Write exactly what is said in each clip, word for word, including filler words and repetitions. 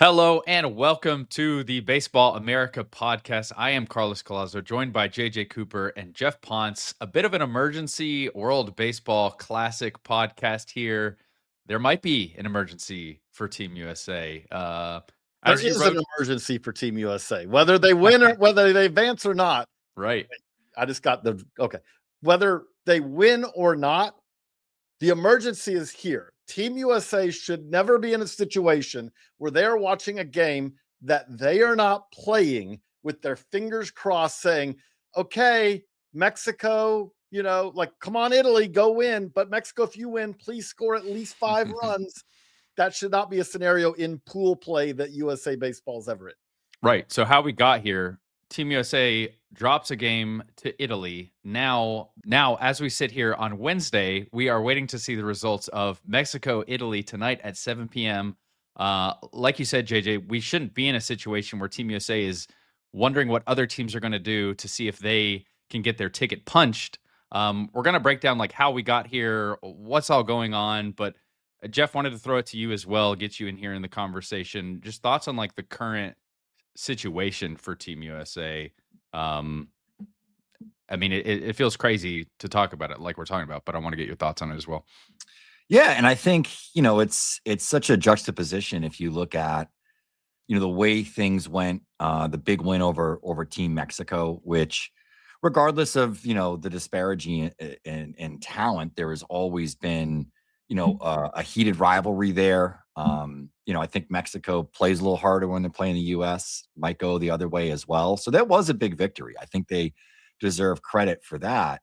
Hello and welcome to the Baseball America podcast. I am Carlos Collazo, joined by J J Cooper and Jeff Ponce. A bit of an emergency World Baseball Classic podcast here. There might be an emergency for Team U S A. Uh, There as you is wrote, an emergency for Team U S A, whether they win or whether they advance or not. right? I just got the okay. Whether they win or not, the emergency is here. Team U S A should never be in a situation where they're watching a game that they are not playing with their fingers crossed, saying, okay, Mexico, you know, like, come on, Italy, go win. But Mexico, if you win, please score at least five runs. That should not be a scenario in pool play that U S A Baseball's ever in. Right. So how we got here, Team U S A drops a game to Italy. Now, now as we sit here on Wednesday, we are waiting to see the results of Mexico, Italy tonight at seven p.m. Uh, like you said, J J, we shouldn't be in a situation where Team U S A is wondering what other teams are going to do to see if they can get their ticket punched. Um, we're going to break down like how we got here, what's all going on, but uh, Jeff, wanted to throw it to you as well, get you in here in the conversation. Just thoughts on like the current situation for Team U S A. Um, I mean, it, it feels crazy to talk about it like we're talking about, but I want to get your thoughts on it as well. Yeah, and I think, you know, it's it's such a juxtaposition if you look at, you know, the way things went, uh, the big win over over Team Mexico, which regardless of, you know, the disparity in, in, in talent, there has always been, you know, uh, a heated rivalry there. Um, you know, I think Mexico plays a little harder when they're playing the U S, might go the other way as well. So that was a big victory. I think they deserve credit for that.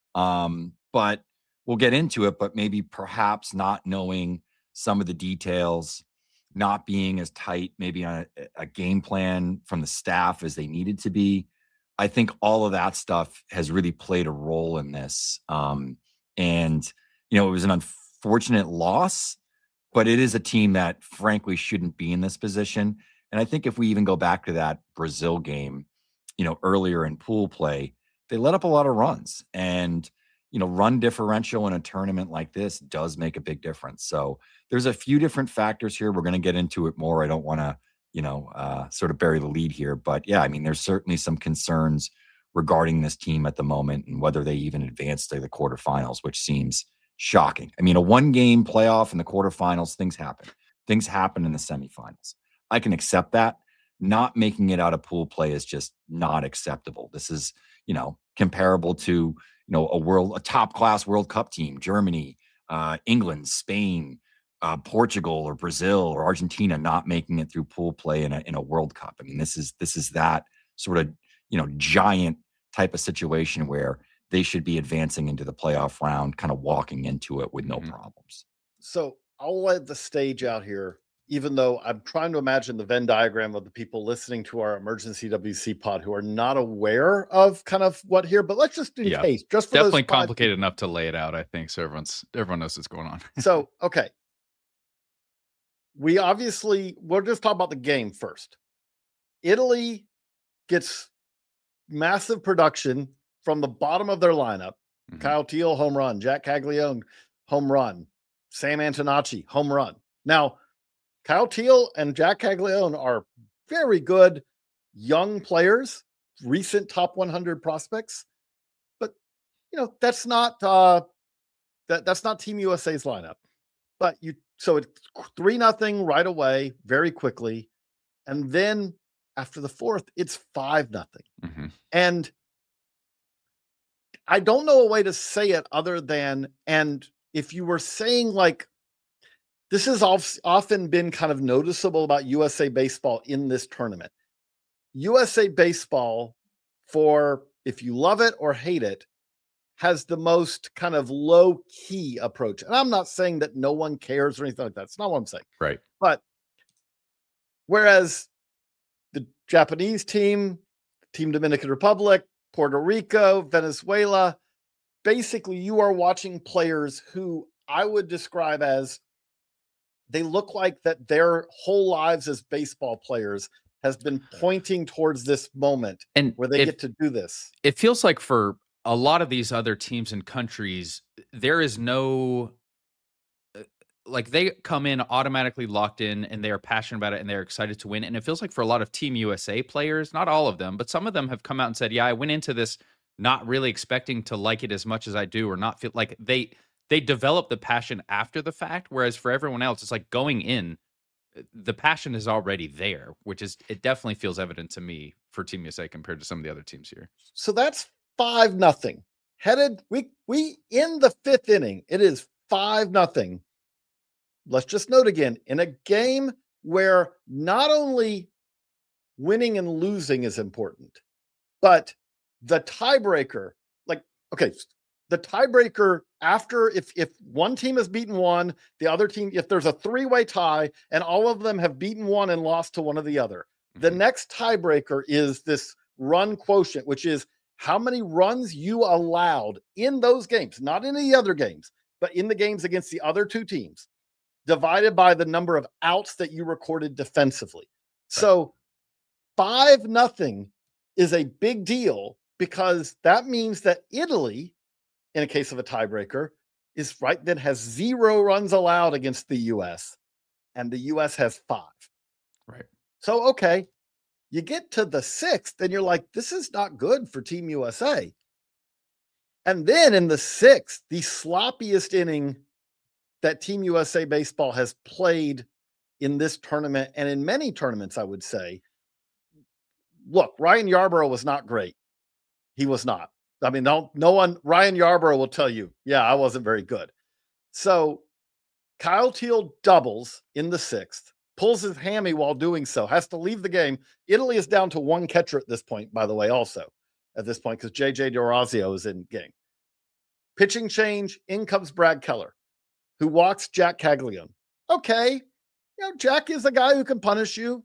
Um, but we'll get into it, but maybe perhaps not knowing some of the details, not being as tight, maybe on a, a game plan from the staff as they needed to be. I think all of that stuff has really played a role in this. Um, and, you know, it was an unfortunate loss, but it is a team that frankly shouldn't be in this position. And I think if we even go back to that Brazil game, you know, earlier in pool play, they let up a lot of runs, and, you know, run differential in a tournament like this does make a big difference. So there's a few different factors here. We're going to get into it more. I don't want to, you know, uh, sort of bury the lead here, but yeah, I mean, there's certainly some concerns regarding this team at the moment and whether they even advance to the quarterfinals, which seems shocking. I mean, a one game playoff in the quarterfinals, things happen. Things happen in the semifinals. I can accept that. Not making it out of pool play is just not acceptable. This is, you know, comparable to, you know, a world, a top class World Cup team, Germany, uh, England, Spain, uh, Portugal, or Brazil, or Argentina not making it through pool play in a in a World Cup. I mean, this is this is that sort of, you know, giant type of situation where they should be advancing into the playoff round, kind of walking into it with no mm-hmm. problems. So I'll let the stage out here, even though I'm trying to imagine the Venn diagram of the people listening to our emergency W C pod who are not aware of kind of what here, but let's just in yeah, case, just for definitely those complicated enough to lay it out, I think. So everyone's everyone knows what's going on. So, okay. We obviously, we'll just talk about the game first. Italy gets massive production from the bottom of their lineup. Mm-hmm. Kyle Teal, home run. Jack Caglione, home run. Sam Antonacci, home run. Now, Kyle Teal and Jack Caglione are very good young players, recent top one hundred prospects. But, you know, that's not uh, that that's not Team U S A's lineup. But you, so it's three nothing right away, very quickly, and then after the fourth, it's five nothing. Mm-hmm. And I don't know a way to say it other than, and if you were saying like, this has often been kind of noticeable about U S A Baseball in this tournament. U S A Baseball, for if you love it or hate it, has the most kind of low-key approach. And I'm not saying that no one cares or anything like that. That's not what I'm saying. Right. But whereas the Japanese team, Team Dominican Republic, Puerto Rico, Venezuela, basically you are watching players who I would describe as, they look like that their whole lives as baseball players has been pointing towards this moment and where they it, get to do this. It feels like for a lot of these other teams and countries, there is no like they come in automatically locked in and they are passionate about it and they're excited to win. And it feels like for a lot of Team U S A players, not all of them, but some of them have come out and said, yeah, I went into this not really expecting to like it as much as I do, or not feel like they they develop the passion after the fact. Whereas for everyone else, it's like going in, the passion is already there, which is, it definitely feels evident to me for Team U S A compared to some of the other teams here. So that's five nothing. Headed, we we in the fifth inning. It is five nothing. Let's just note again, in a game where not only winning and losing is important, but the tiebreaker, like, okay, the tiebreaker after, if if one team has beaten one, the other team, if there's a three-way tie and all of them have beaten one and lost to one of the other, mm-hmm. the next tiebreaker is this run quotient, which is how many runs you allowed in those games, not in any other games, but in the games against the other two teams, divided by the number of outs that you recorded defensively. Right. So five nothing is a big deal, because that means that Italy, in a case of a tiebreaker, is right then has zero runs allowed against the U S, and the U S has five. Right. So, okay, you get to the sixth and you're like, this is not good for Team U S A. And then in the sixth, the sloppiest inning that Team U S A baseball has played in this tournament, and in many tournaments, I would say, look, Ryan Yarborough was not great. He was not. I mean, no, no one, Ryan Yarborough will tell you, yeah, I wasn't very good. So Kyle Teel doubles in the sixth, pulls his hammy while doing so, has to leave the game. Italy is down to one catcher at this point, by the way, also at this point, because J J D'Orazio is in game. Pitching change, in comes Brad Keller, who walks Jack Caglione. Okay, you know, Jack is a guy who can punish you.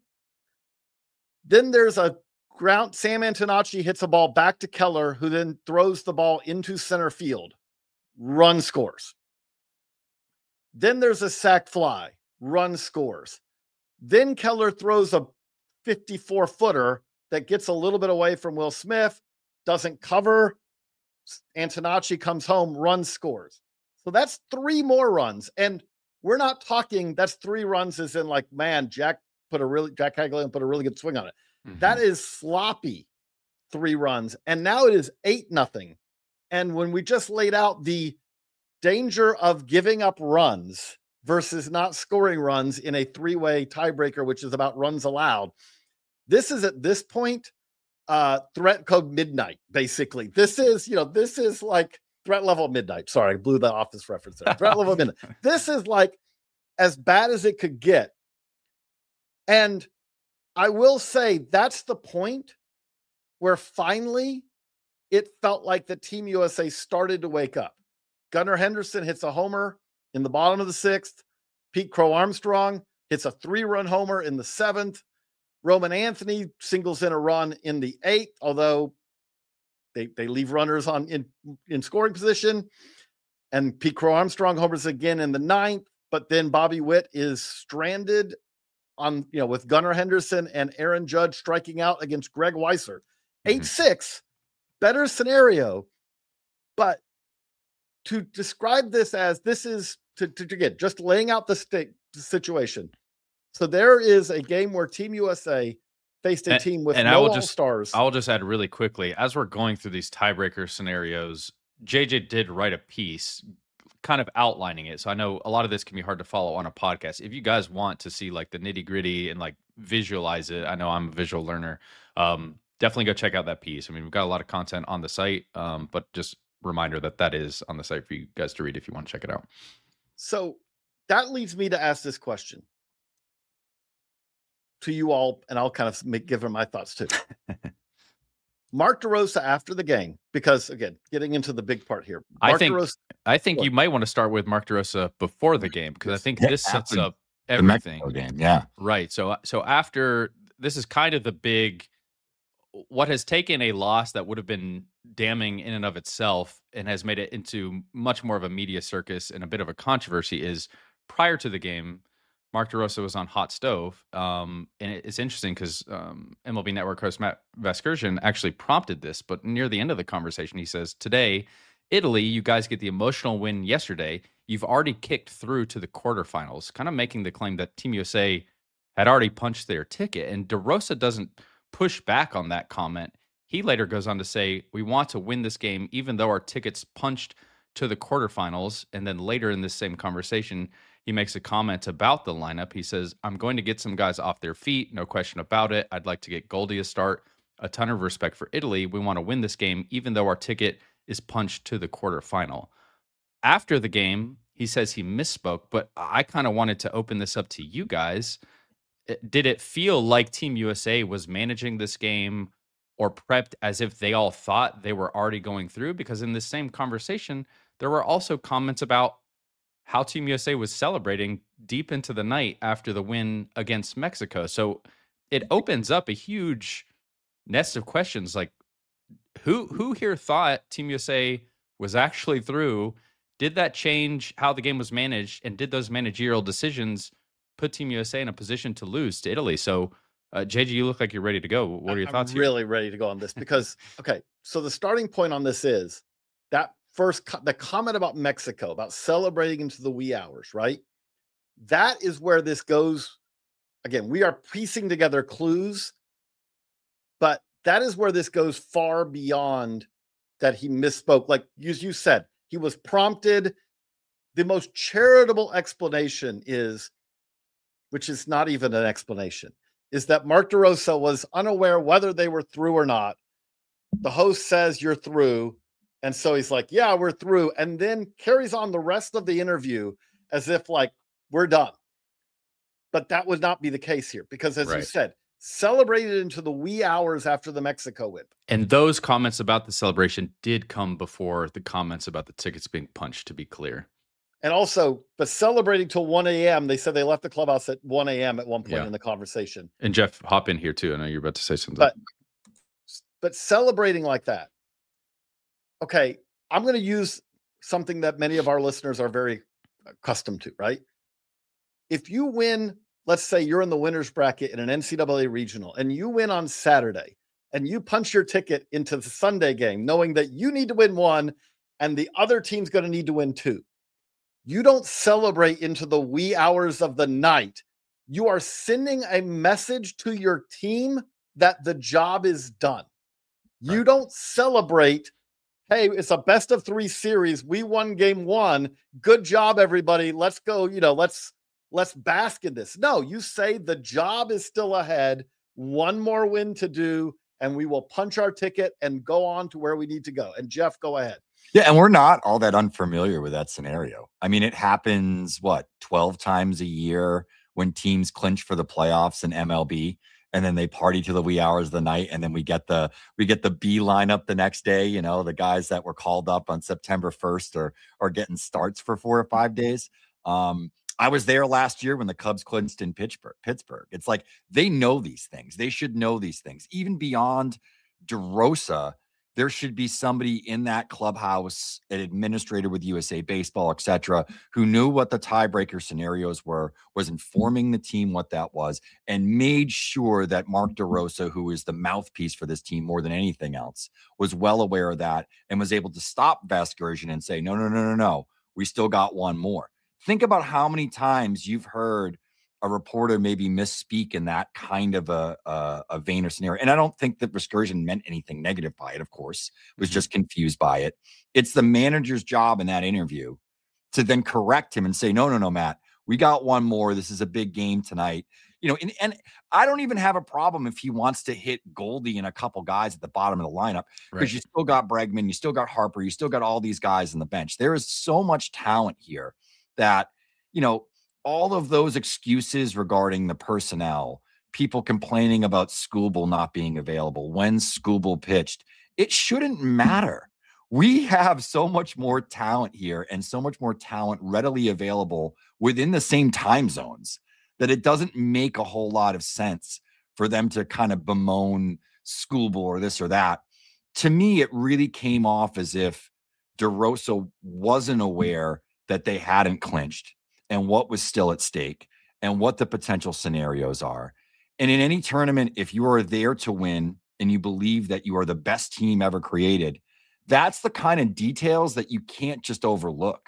Then there's a ground, Sam Antonacci hits a ball back to Keller, who then throws the ball into center field. Run scores. Then there's a sac fly. Run scores. Then Keller throws a fifty-four footer that gets a little bit away from Will Smith, doesn't cover. Antonacci comes home, run scores. So that's three more runs. And we're not talking, that's three runs as in like, man, Jack put a really, Jack Caglione put a really good swing on it. Mm-hmm. That is sloppy three runs. And now it is eight nothing. And when we just laid out the danger of giving up runs versus not scoring runs in a three-way tiebreaker, which is about runs allowed, this is at this point, uh, threat code midnight, basically. This is, you know, this is like threat level midnight. Sorry, I blew the Office reference there. Threat level midnight. This is like as bad as it could get. And I will say that's the point where finally it felt like the Team U S A started to wake up. Gunnar Henderson hits a homer in the bottom of the sixth. Pete Crow Armstrong hits a three-run homer in the seventh. Roman Anthony singles in a run in the eighth, although they, they leave runners on in, in scoring position. And Pete Crow Armstrong homers again in the ninth, but then Bobby Witt is stranded on, you know, with Gunnar Henderson and Aaron Judge striking out against Greg Weisser. eight six, better scenario. But to describe this as this is, to, to, to get just laying out the state the situation. So there is a game where Team U S A faced a and, team with and no I will all just, stars. I will just add really quickly, as we're going through these tiebreaker scenarios, J J did write a piece kind of outlining it. So I know a lot of this can be hard to follow on a podcast. If you guys want to see like the nitty gritty and like visualize it, I know I'm a visual learner. Um, definitely go check out that piece. I mean, we've got a lot of content on the site, um, but just reminder that that is on the site for you guys to read if you want to check it out. So that leads me to ask this question to you all, and I'll kind of make, give them my thoughts too. Mark DeRosa after the game, because again, getting into the big part here. Mark I think DeRosa, I think what? you might want to start with Mark DeRosa before the game, because I think this sets up everything. The Mexico game, yeah. Right. So so after, this is kind of the big, what has taken a loss that would have been damning in and of itself and has made it into much more of a media circus and a bit of a controversy is, prior to the game, Mark DeRosa was on Hot Stove. Um, and it, it's interesting because um, M L B Network host Matt Vasgersian actually prompted this, but near the end of the conversation, he says, today, Italy, you guys get the emotional win yesterday. you've already kicked through to the quarterfinals, kind of making the claim that Team U S A had already punched their ticket. And DeRosa doesn't push back on that comment. He later goes on to say, we want to win this game, even though our ticket's punched to the quarterfinals. And then later in this same conversation, he makes a comment about the lineup. He says, I'm going to get some guys off their feet, no question about it. I'd like to get Goldie a start. A ton of respect for Italy. We want to win this game, even though our ticket is punched to the quarterfinal. After the game, he says he misspoke, but I kind of wanted to open this up to you guys. Did it feel like Team U S A was managing this game or prepped as if they all thought they were already going through? Because in this same conversation, there were also comments about how Team U S A was celebrating deep into the night after the win against Mexico. So it opens up a huge nest of questions, like who who here thought Team U S A was actually through? Did that change how the game was managed? And did those managerial decisions put Team U S A in a position to lose to Italy? So, uh, J J, you look like you're ready to go. What are your I'm thoughts? I'm really ready to go on this because, okay, so the starting point on this is that first, co- the comment about Mexico, about celebrating into the wee hours, right? That is where this goes. Again, we are piecing together clues, but that is where this goes far beyond that he misspoke. Like as you said, he was prompted. The most charitable explanation is, which is not even an explanation, is that Mark DeRosa was unaware whether they were through or not. The host says you're through. And so he's like, yeah, we're through. And then carries on the rest of the interview as if like, we're done. But that would not be the case here because as Right. you said, celebrated into the wee hours after the Mexico win. And those comments about the celebration did come before the comments about the tickets being punched, to be clear. And also, but celebrating till one a.m., they said they left the clubhouse at one a.m. at one point Yeah. in the conversation. And Jeff, hop in here too. I know you're about to say something. But but celebrating like that. Okay, I'm going to use something that many of our listeners are very accustomed to, right? If you win, let's say you're in the winner's bracket in an N C double A regional and you win on Saturday and you punch your ticket into the Sunday game, knowing that you need to win one and the other team's going to need to win two. You don't celebrate into the wee hours of the night. You are sending a message to your team that the job is done. You Right. don't celebrate, hey, it's a best of three series. We won game one. Good job, everybody. Let's go, you know, let's let's bask in this. No, you say the job is still ahead. One more win to do, and we will punch our ticket and go on to where we need to go. And Jeff, go ahead. Yeah, and we're not all that unfamiliar with that scenario. I mean, it happens, what, twelve times a year when teams clinch for the playoffs in M L B, and then they party to the wee hours of the night, and then we get the we get the B lineup the next day. You know, the guys that were called up on September first are are getting starts for four or five days. Um, I was there last year when the Cubs clinched in Pittsburgh. Pittsburgh. It's like they know these things. They should know these things. Even beyond DeRosa, there should be somebody in that clubhouse, an administrator with U S A Baseball, et cetera, who knew what the tiebreaker scenarios were, was informing the team what that was, and made sure that Mark DeRosa, who is the mouthpiece for this team more than anything else, was well aware of that and was able to stop Vasgersian and say, no, no, no, no, no, we still got one more. Think about how many times you've heard a reporter maybe misspeak in that kind of a, a, a vein or scenario. And I don't think that Vasgersian meant anything negative by it, of course, was just confused by it. It's the manager's job in that interview to then correct him and say, no, no, no, Matt, we got one more. This is a big game tonight. You know, and, and I don't even have a problem if he wants to hit Goldie and a couple guys at the bottom of the lineup, because Right. you still got Bregman, you still got Harper, you still got all these guys on the bench. There is so much talent here that, you know, all of those excuses regarding the personnel, people complaining about Skubal not being available, when Skubal pitched, it shouldn't matter. We have so much more talent here and so much more talent readily available within the same time zones that it doesn't make a whole lot of sense for them to kind of bemoan Skubal or this or that. To me, it really came off as if DeRosa wasn't aware that they hadn't clinched and what was still at stake and what the potential scenarios are. And in any tournament, if you are there to win and you believe that you are the best team ever created, that's the kind of details that you can't just overlook.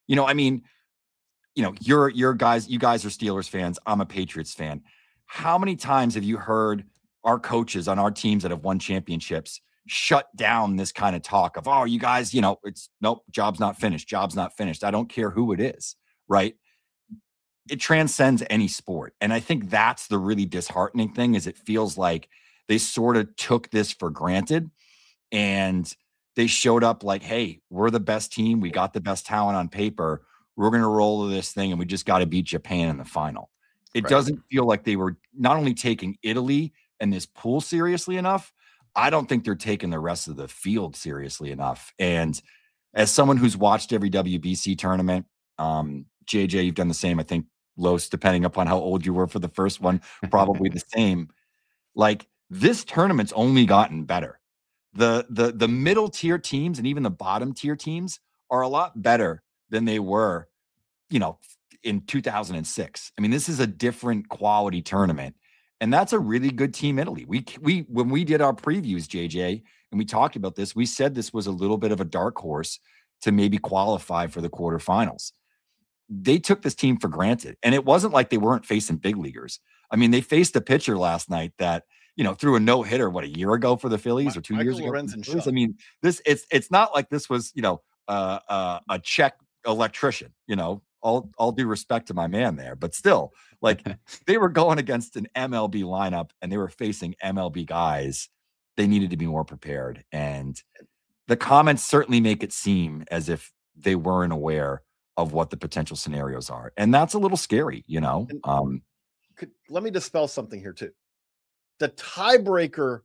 You know, I mean, you know, you're, you're guys, you guys are Steelers fans. I'm a Patriots fan. How many times have you heard our coaches on our teams that have won championships shut down this kind of talk of, oh, you guys, you know, it's nope, job's not finished. Job's not finished. I don't care who it is. Right. It transcends any sport. And I think that's the really disheartening thing is it feels like they sort of took this for granted and they showed up like, hey, we're the best team. We got the best talent on paper. We're going to roll this thing and we just got to beat Japan in the final. It right. doesn't feel like they were not only taking Italy and this pool seriously enough. I don't think they're taking the rest of the field seriously enough. And as someone who's watched every W B C tournament, um, J J, you've done the same. I think Los, depending upon how old you were for the first one, probably the same. Like this tournament's only gotten better. The, the, the middle tier teams and even the bottom tier teams are a lot better than they were, you know, in two thousand six. I mean, this is a different quality tournament. And that's a really good team, Italy. We, we, when we did our previews, J J, and we talked about this, we said this was a little bit of a dark horse to maybe qualify for the quarterfinals. They took this team for granted. And it wasn't like they weren't facing big leaguers. I mean, they faced a pitcher last night that, you know, threw a no hitter, what, a year ago for the Phillies or two Michael years ago? Lorenzen I mean, this, it's, it's not like this was, you know, uh, uh, a Czech electrician, you know, all, all due respect to my man there, but still like they were going against an M L B lineup and they were facing M L B guys. They needed to be more prepared. And the comments certainly make it seem as if they weren't aware of what the potential scenarios are. And that's a little scary, you know? Um, Could, let me dispel something here too. The tiebreaker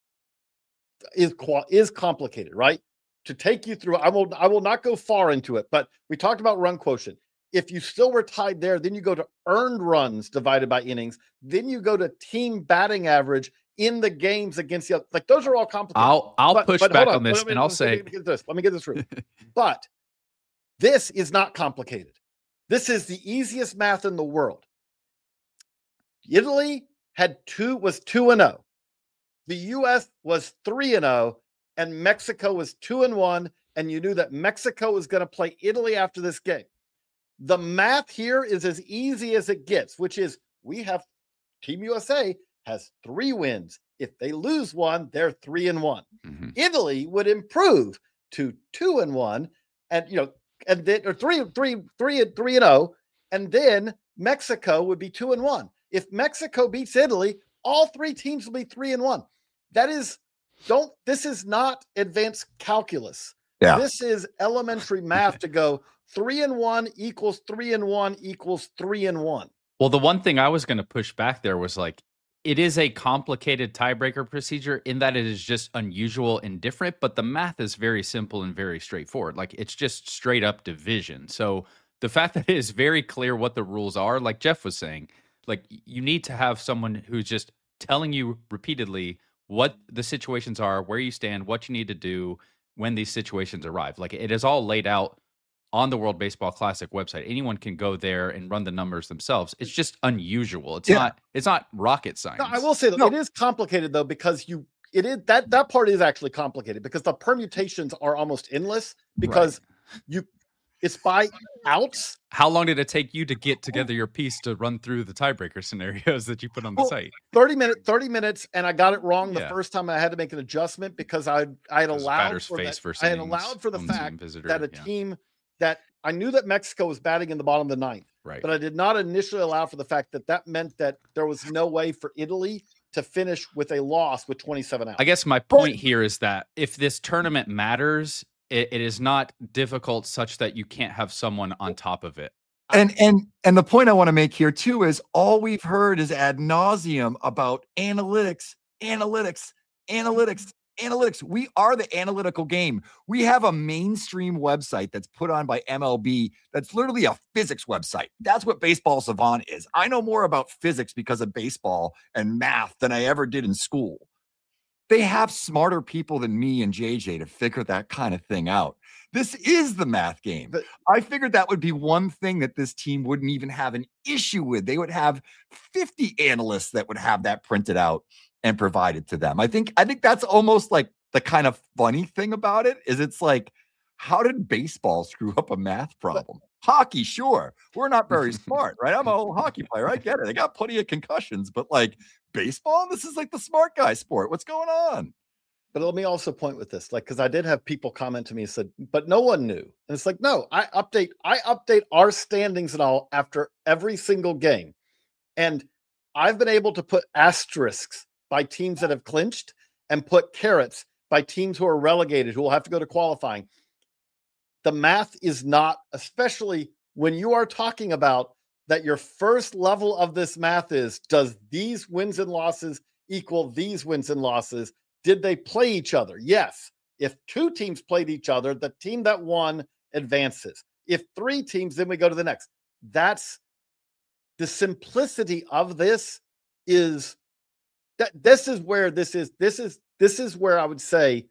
is, is complicated, right? To take you through, I will, I will not go far into it, but we talked about run quotient. If you still were tied there, then you go to earned runs divided by innings. Then you go to team batting average in the games against the other. Like those are all complicated. I'll I'll but, push but back on, on this let me, and I'll let me, say, let me get this. Let me get this through. But this is not complicated. This is the easiest math in the world. Italy had two was two and zero. The U S was three and zero, and Mexico was two and one. And you knew that Mexico was going to play Italy after this game. The math here is as easy as it gets, which is we have Team U S A has three wins. If they lose one, they're three and one. Mm-hmm. Italy would improve to two and one, and you know, and then or three, three, three, and three and zero, and then Mexico would be two and one. If Mexico beats Italy, all three teams will be three and one. That is, don't. This is not advanced calculus. Yeah. This is elementary math to go. Three and one equals three and one equals three and one. Well, the one thing I was going to push back there was like, it is a complicated tiebreaker procedure in that it is just unusual and different, but the math is very simple and very straightforward. Like it's just straight up division. So the fact that it is very clear what the rules are, like Jeff was saying, like you need to have someone who's just telling you repeatedly what the situations are, where you stand, what you need to do when these situations arrive. Like it is all laid out on the World Baseball Classic website. Anyone can go there and run the numbers themselves. It's just unusual. It's yeah. not it's not rocket science. No, I will say that no. It is complicated though, because you it is that that part is actually complicated because the permutations are almost endless because right. you it's by outs. How long did it take you to get together your piece to run through the tiebreaker scenarios that you put on the well, site? thirty minutes, thirty minutes, and I got it wrong the yeah. first time. I had to make an adjustment because I I had allowed for that, I had allowed for the fact visitor, that a yeah. team that I knew that Mexico was batting in the bottom of the ninth, right. but I did not initially allow for the fact that that meant that there was no way for Italy to finish with a loss with twenty-seven outs. I guess my point here is that if this tournament matters, it, it is not difficult such that you can't have someone on top of it. And and and the point I want to make here too is all we've heard is ad nauseum about analytics, analytics, analytics. Analytics. We are the analytical game. We have a mainstream website that's put on by M L B that's literally a physics website. That's what Baseball Savant is. I know more about physics because of baseball and math than I ever did in school. They have smarter people than me and J J to figure that kind of thing out. This is the math game. But I figured that would be one thing that this team wouldn't even have an issue with. They would have fifty analysts that would have that printed out and provided to them. I think I think that's almost like the kind of funny thing about it is it's like, how did baseball screw up a math problem? Hockey, sure. We're not very smart, right? I'm a old hockey player. I get it. I got plenty of concussions, but like baseball, this is like the smart guy sport. What's going on? But let me also point with this, like, because I did have people comment to me and said, but no one knew. And it's like, no, I update, I update our standings and all after every single game. And I've been able to put asterisks by teams that have clinched and put carrots by teams who are relegated, who will have to go to qualifying. The math is not, especially when you are talking about that your first level of this math is, does these wins and losses equal these wins and losses? Did they play each other? Yes. If two teams played each other, the team that won advances. If three teams, then we go to the next. That's the simplicity of this is that this is where this is, this is, this is where I would say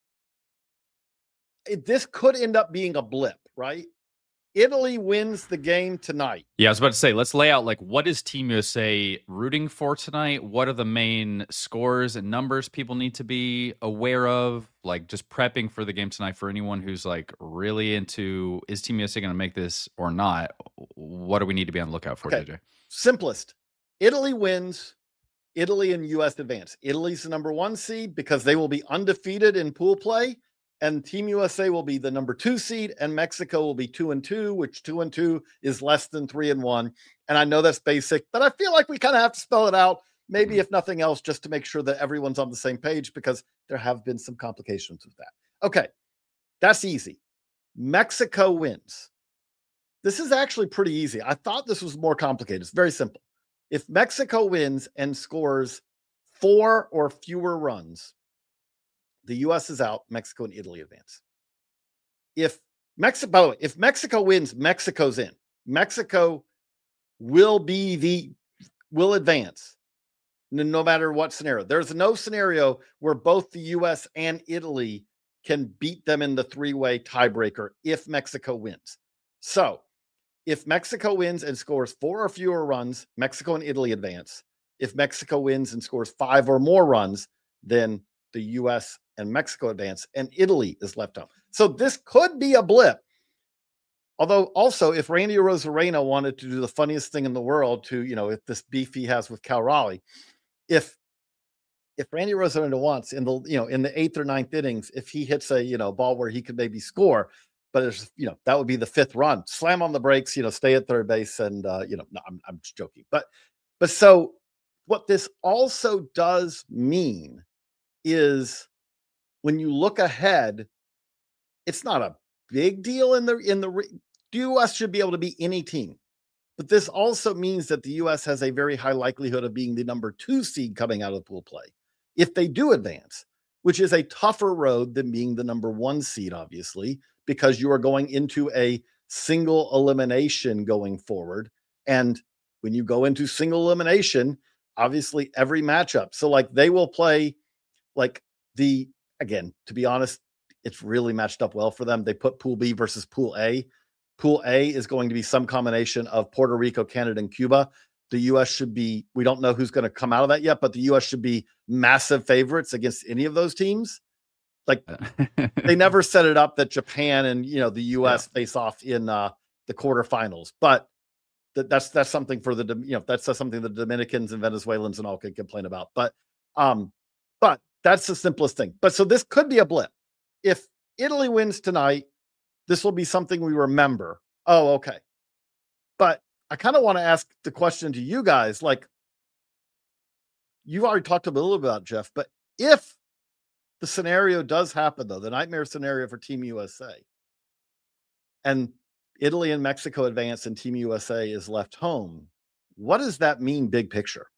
it, this could end up being a blip, right? Italy wins the game tonight. Yeah, I was about to say, let's lay out like what is Team U S A rooting for tonight? What are the main scores and numbers people need to be aware of? Like just prepping for the game tonight for anyone who's like really into, is Team U S A going to make this or not? What do we need to be on the lookout for, Okay. J J? Simplest. Italy wins. Italy and U S advance. Italy's the number one seed because they will be undefeated in pool play. And Team U S A will be the number two seed, and Mexico will be two and two, which two and two is less than three and one. And I know that's basic, but I feel like we kind of have to spell it out, maybe if nothing else, just to make sure that everyone's on the same page, because there have been some complications with that. Okay, that's easy. Mexico wins. This is actually pretty easy. I thought this was more complicated. It's very simple. If Mexico wins and scores four or fewer runs, the U S is out, Mexico and Italy advance. If Mexico, by the way, if Mexico wins, Mexico's in. Mexico will be the, will advance no matter what scenario. There's no scenario where both the U S and Italy can beat them in the three-way tiebreaker if Mexico wins. So if Mexico wins and scores four or fewer runs, Mexico and Italy advance. If Mexico wins and scores five or more runs, then the U S and Mexico advance, and Italy is left out. So this could be a blip. Although also, if Randy Arozarena wanted to do the funniest thing in the world to, you know, if this beef he has with Cal Raleigh, if if Randy Arozarena wants in the, you know, in the eighth or ninth innings, if he hits a, you know, ball where he could maybe score, but it's, you know, that would be the fifth run, slam on the brakes, you know, stay at third base, and uh, you know, no, I'm I'm just joking, but but so what this also does mean is, when you look ahead, it's not a big deal in the in the the U S should be able to beat any team. But this also means that the U S has a very high likelihood of being the number two seed coming out of pool play if they do advance, which is a tougher road than being the number one seed, obviously, because you are going into a single elimination going forward. And when you go into single elimination, obviously every matchup. So like they will play like the, again, to be honest, it's really matched up well for them. They put Pool B versus Pool A. Pool A is going to be some combination of Puerto Rico, Canada, and Cuba. The U S should be, we don't know who's going to come out of that yet, but the U S should be massive favorites against any of those teams. Like they never set it up that Japan and, you know, the U S yeah. face off in uh, the quarterfinals, but th- that's, that's something for the, you know, that's, that's something the Dominicans and Venezuelans and all could complain about. But, um, but that's the simplest thing. But so this could be a blip. If Italy wins tonight, this will be something we remember. Oh, okay. But I kind of want to ask the question to you guys. Like, you've already talked a little bit about, Jeff, but if the scenario does happen, though, the nightmare scenario for Team U S A, and Italy and Mexico advance and Team U S A is left home, what does that mean big picture?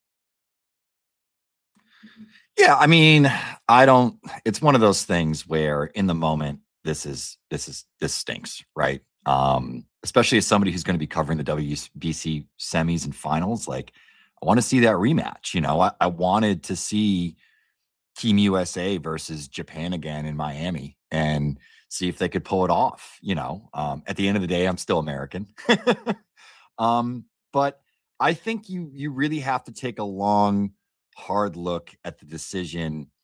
Yeah, I mean, I don't, it's one of those things where in the moment, this is, this is, this stinks, right? Um, especially as somebody who's going to be covering the W B C semis and finals. Like, I want to see that rematch. You know, I, I wanted to see Team U S A versus Japan again in Miami and see if they could pull it off. You know, um, at the end of the day, I'm still American. um, but I think you, you really have to take a long, hard look at the decision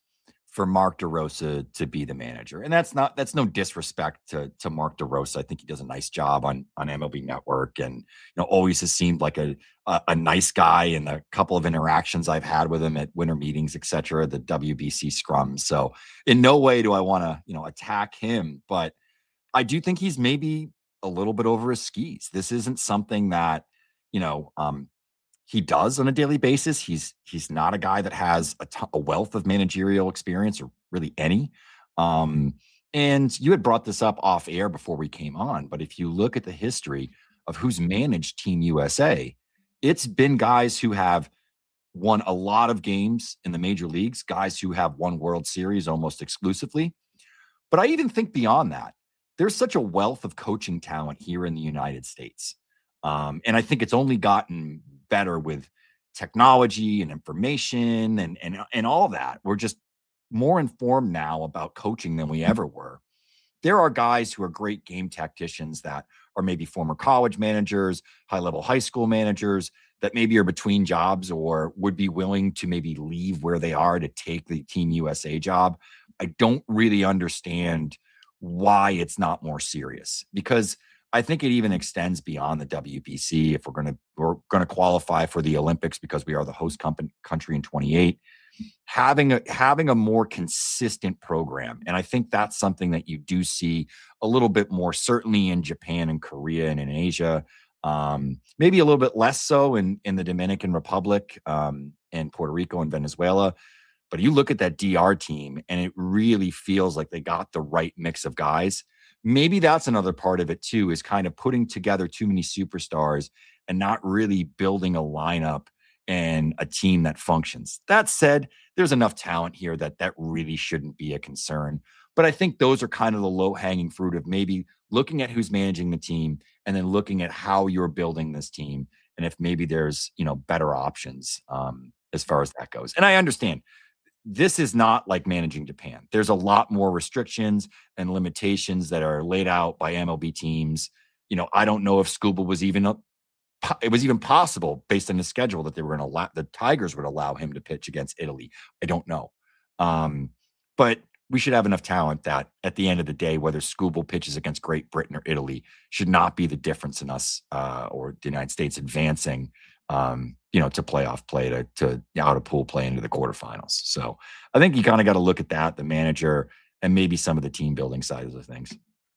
for Mark DeRosa to be the manager. And that's not, that's no disrespect to, to Mark DeRosa. I think he does a nice job on, on M L B Network, and, you know, always has seemed like a, a, a nice guy in a couple of interactions I've had with him at winter meetings, et cetera, the W B C scrums. So in no way do I want to, you know, attack him, but I do think he's maybe a little bit over his skis. This isn't something that, you know, um, he does on a daily basis. He's he's not a guy that has a, t- a wealth of managerial experience, or really any. Um, and you had brought this up off air before we came on, but if you look at the history of who's managed Team U S A, it's been guys who have won a lot of games in the major leagues, guys who have won World Series almost exclusively. But I even think beyond that, there's such a wealth of coaching talent here in the United States. Um, and I think it's only gotten better with technology and information and, and, and all that. We're just more informed now about coaching than we ever were. There are guys who are great game tacticians that are maybe former college managers, high-level high school managers that maybe are between jobs or would be willing to maybe leave where they are to take the Team U S A job. I don't really understand why it's not more serious, because I think it even extends beyond the W B C. If we're going to we're going to qualify for the Olympics because we are the host company, country in twenty-eight, having a having a more consistent program, and I think that's something that you do see a little bit more, certainly in Japan and Korea and in Asia, um, maybe a little bit less so in in the Dominican Republic, um, and Puerto Rico and Venezuela. But you look at that D R team, and it really feels like they got the right mix of guys. Maybe that's another part of it too, is kind of putting together too many superstars and not really building a lineup and a team that functions. That said, there's enough talent here that that really shouldn't be a concern. But I think those are kind of the low-hanging fruit of maybe looking at who's managing the team and then looking at how you're building this team, and if maybe there's, you know, better options um, as far as that goes. And I understand this is not like managing Japan. There's a lot more restrictions and limitations that are laid out by M L B teams. You know, I don't know if Scuba was even a, it was even possible based on the schedule that they were going to allow, the Tigers would allow him to pitch against Italy. I don't know. Um, but we should have enough talent that at the end of the day, whether Scuba pitches against Great Britain or Italy should not be the difference in us uh, or the United States advancing Um, you know, to playoff play, to, to out of pool play into the quarterfinals. So I think you kind of got to look at that, the manager, and maybe some of the team building sides of things.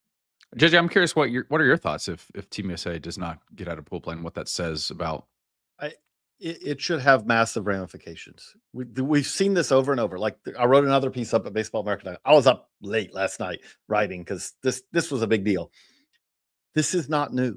J J, I'm curious what your what are your thoughts if if Team U S A does not get out of pool play and what that says about? I it, it should have massive ramifications. We, we've seen this over and over. Like I wrote another piece up at Baseball America. I was up late last night writing because this this was a big deal. This is not new.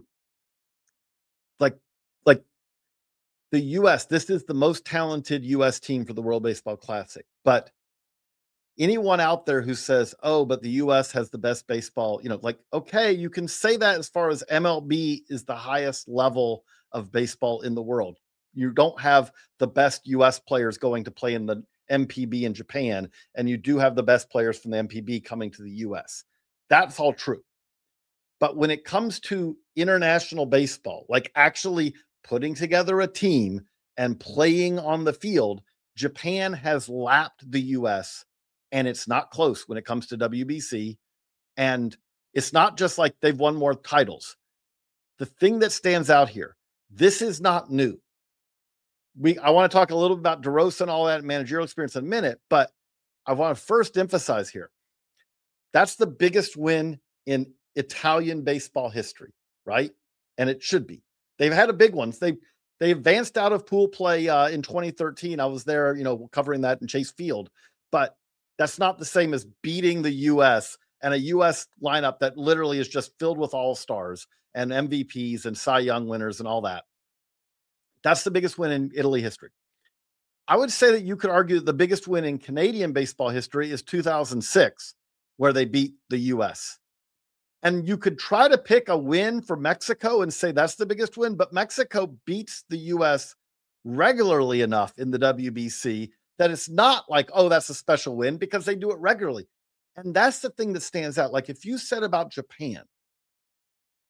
Like like. The U S, this is the most talented U S team for the World Baseball Classic. But anyone out there who says, oh, but the U S has the best baseball, you know, like, okay, you can say that as far as M L B is the highest level of baseball in the world. You don't have the best U S players going to play in the M P B in Japan, and you do have the best players from the M P B coming to the U S. That's all true. But when it comes to international baseball, like actually putting together a team and playing on the field, Japan has lapped the U S, and it's not close when it comes to W B C. And it's not just like they've won more titles. The thing that stands out here, this is not new. We I want to talk a little bit about DeRosa and all that managerial experience in a minute, but I want to first emphasize here, that's the biggest win in Italian baseball history, right? And it should be. They've had a big one. They they advanced out of pool play uh, in twenty thirteen. I was there, you know, covering that in Chase Field. But that's not the same as beating the U S and a U S lineup that literally is just filled with all-stars and M V Ps and Cy Young winners and all that. That's the biggest win in Italy history. I would say that you could argue that the biggest win in Canadian baseball history is two thousand six, where they beat the U S. And you could try to pick a win for Mexico and say that's the biggest win, but Mexico beats the U S regularly enough in the W B C that it's not like, oh, that's a special win, because they do it regularly. And that's the thing that stands out. Like if you said about Japan,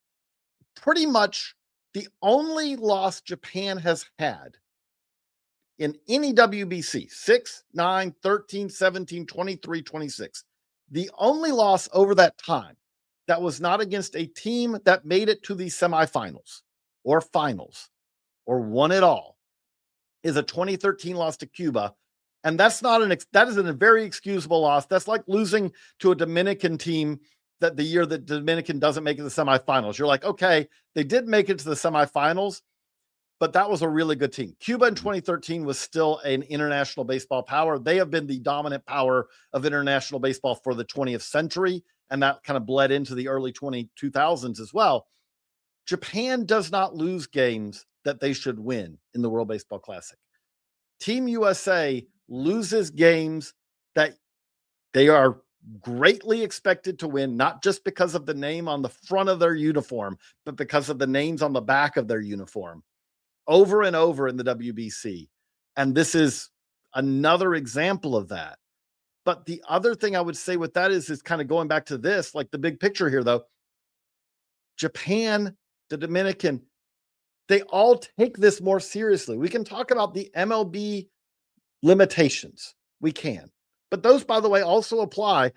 pretty much the only loss Japan has had in any W B C, six, nine, thirteen, seventeen, twenty-three, twenty-six. The only loss over that time that was not against a team that made it to the semifinals or finals or won it all is a twenty thirteen loss to Cuba. And that's not an, that is a very excusable loss. That's like losing to a Dominican team that the year that Dominican doesn't make it to the semifinals. You're like, okay, they did make it to the semifinals, but that was a really good team. Cuba in twenty thirteen was still an international baseball power. They have been the dominant power of international baseball for the twentieth century, and that kind of bled into the early two thousands as well. Japan does not lose games that they should win in the World Baseball Classic. Team U S A loses games that they are greatly expected to win, not just because of the name on the front of their uniform, but because of the names on the back of their uniform, over and over in the W B C. And this is another example of that. But the other thing I would say with that is, is kind of going back to this, like the big picture here, though. Japan, the Dominican, they all take this more seriously. We can talk about the M L B limitations. We can. But those, by the way, also apply.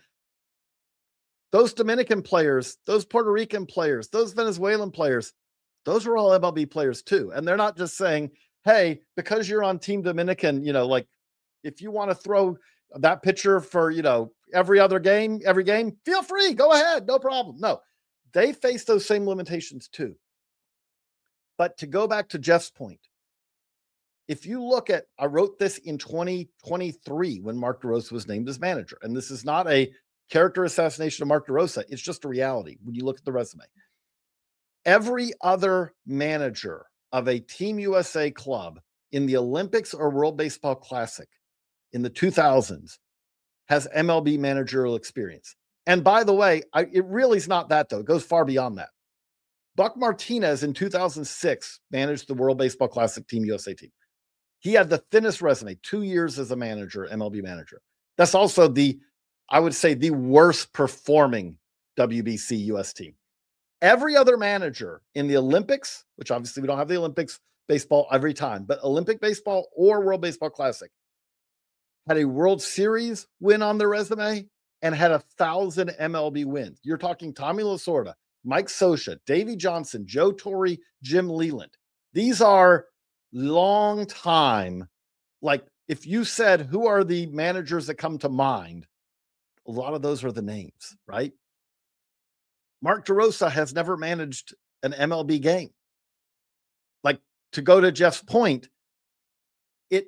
Those Dominican players, those Puerto Rican players, those Venezuelan players, those are all M L B players too. And they're not just saying, hey, because you're on Team Dominican, you know, like if you want to throw that pitcher for, you know, every other game, every game, feel free, go ahead, no problem. No, they face those same limitations too. But to go back to Jeff's point, if you look at, I wrote this in twenty twenty-three when Mark DeRosa was named as manager, and this is not a character assassination of Mark DeRosa. It's just a reality when you look at the resume. Every other manager of a Team U S A club in the Olympics or World Baseball Classic in the two thousands has M L B managerial experience. And by the way, I, it really is not that, though. It goes far beyond that. Buck Martinez in two thousand six managed the World Baseball Classic Team U S A team. He had the thinnest resume, two years as a manager, M L B manager. That's also the, I would say, the worst performing W B C U S team. Every other manager in the Olympics, which obviously we don't have the Olympics baseball every time, but Olympic baseball or World Baseball Classic, had a World Series win on their resume and had a thousand M L B wins. You're talking Tommy Lasorda, Mike Scioscia, Davey Johnson, Joe Torre, Jim Leland. These are long time. Like if you said, who are the managers that come to mind? A lot of those are the names, right? Mark DeRosa has never managed an M L B game. Like, to go to Jeff's point, it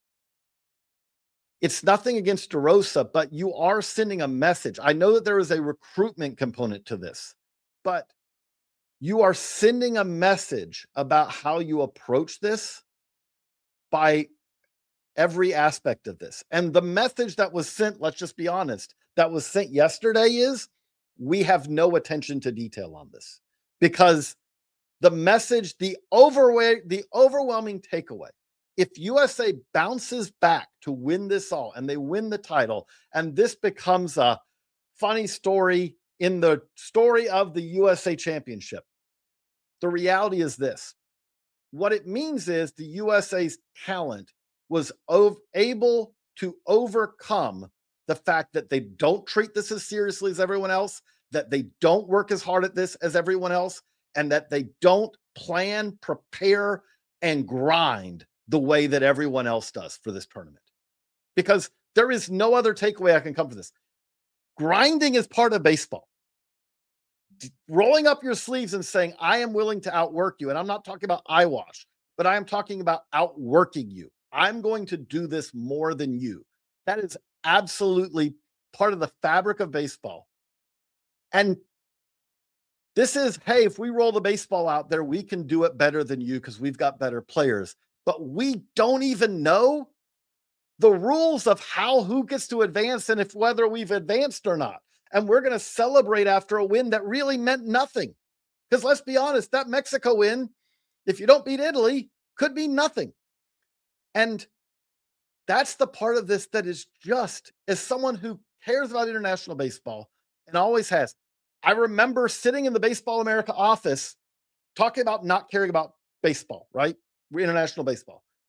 it's nothing against DeRosa, but you are sending a message. I know that there is a recruitment component to this, but you are sending a message about how you approach this by every aspect of this. And the message that was sent, let's just be honest, that was sent yesterday is, we have no attention to detail on this, because the message, the overweight, the overwhelming takeaway, if U S A bounces back to win this all and they win the title, and this becomes a funny story in the story of the U S A championship, the reality is this. What it means is the U S A's talent was ov- able to overcome the fact that they don't treat this as seriously as everyone else, that they don't work as hard at this as everyone else, and that they don't plan, prepare, and grind the way that everyone else does for this tournament. Because there is no other takeaway I can come from this. Grinding is part of baseball. Rolling up your sleeves and saying, I am willing to outwork you. And I'm not talking about eyewash, but I am talking about outworking you. I'm going to do this more than you. That is absolutely part of the fabric of baseball. And this is, hey, if we roll the baseball out there, we can do it better than you because we've got better players. But we don't even know the rules of how, who gets to advance and if whether we've advanced or not. And we're going to celebrate after a win that really meant nothing. Because let's be honest, that Mexico win, if you don't beat Italy, could be nothing. And that's the part of this that is just, as someone who cares about international baseball and always has, I remember sitting in the Baseball America office talking about not caring about baseball, right? International baseball.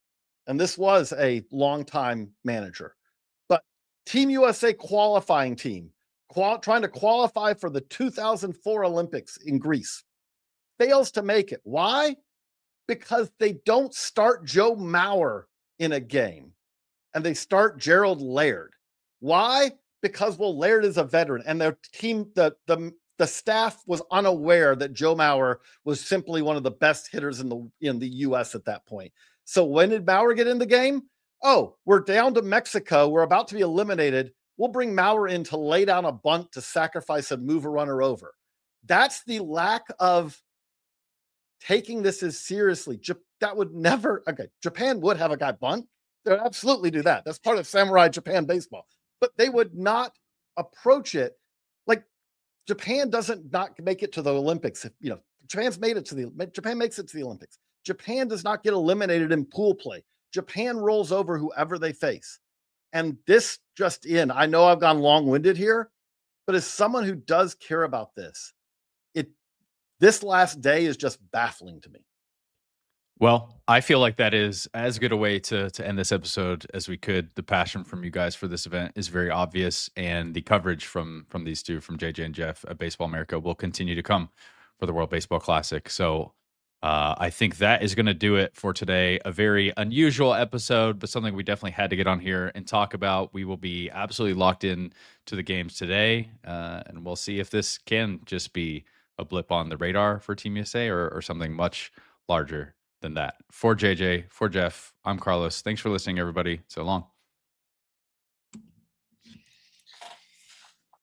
and this was a longtime manager, but Team U S A qualifying team, qual- trying to qualify for the two thousand four Olympics in Greece, fails to make it. Why? Because they don't start Joe Mauer in a game, and they start Gerald Laird. Why? Because, well, Laird is a veteran, and their team, the the the staff was unaware that Joe Mauer was simply one of the best hitters in the in the U S at that point. So when did Mauer get in the game? Oh, we're down to Mexico. We're about to be eliminated. We'll bring Mauer in to lay down a bunt to sacrifice and move a runner over. That's the lack of taking this as seriously. That would never, okay, Japan would have a guy bunt. They would absolutely do that. That's part of Samurai Japan baseball. But they would not approach it like Japan doesn't not make it to the Olympics. If, you know, Japan's made it to the, Japan makes it to the Olympics. Japan does not get eliminated in pool play. Japan rolls over whoever they face. And this just in, I know I've gone long-winded here, but as someone who does care about this, it this last day is just baffling to me. Well, I feel like that is as good a way to to end this episode as we could. The passion from you guys for this event is very obvious, and the coverage from from these two, from J J and Jeff at Baseball America, will continue to come for the World Baseball Classic. So uh, I think that is going to do it for today. A very unusual episode, but something we definitely had to get on here and talk about. We will be absolutely locked in to the games today, uh, and we'll see if this can just be a blip on the radar for Team U S A or, or something much larger than that. For J J, for Jeff, I'm Carlos. Thanks for listening, everybody. So long.